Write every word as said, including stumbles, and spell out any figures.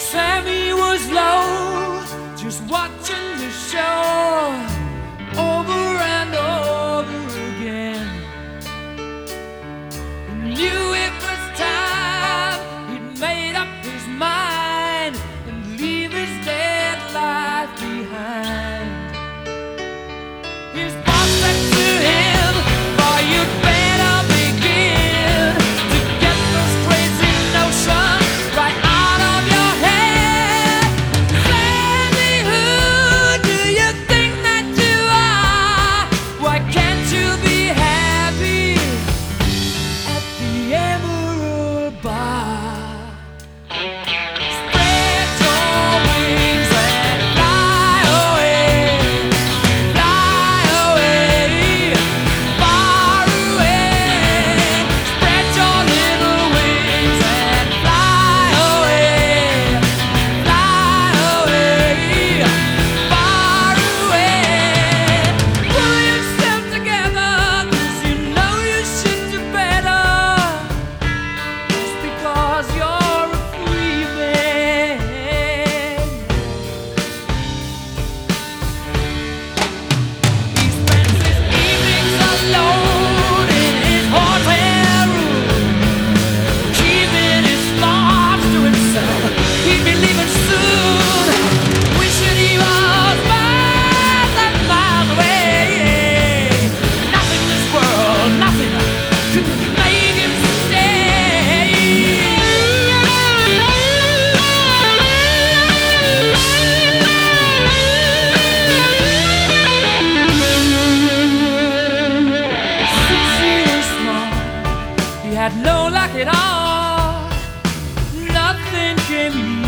Sammy was low, just watching the show over and over again. He knew it was time, he'd made up his mind and leave his dead life behind. His boss said to him, "Boy, you'd better begin to get those crazy notions right out of your head. Sandy, who do you think that you are? Why can't you be happy at the Emerald Bar? Spread your wings and fly away, fly away, far away. Spread your little wings and fly away, fly away, far away. Pull yourself together, 'cause you know you should do better. Just because you're a free man." He spends his evenings alone in his hotel room, keeping his thoughts to himself. He'd be leaving soon, wishing he was miles and miles away. Nothing in this world, nothing could make him stay. Since he was small, he had no luck at all. Nothing came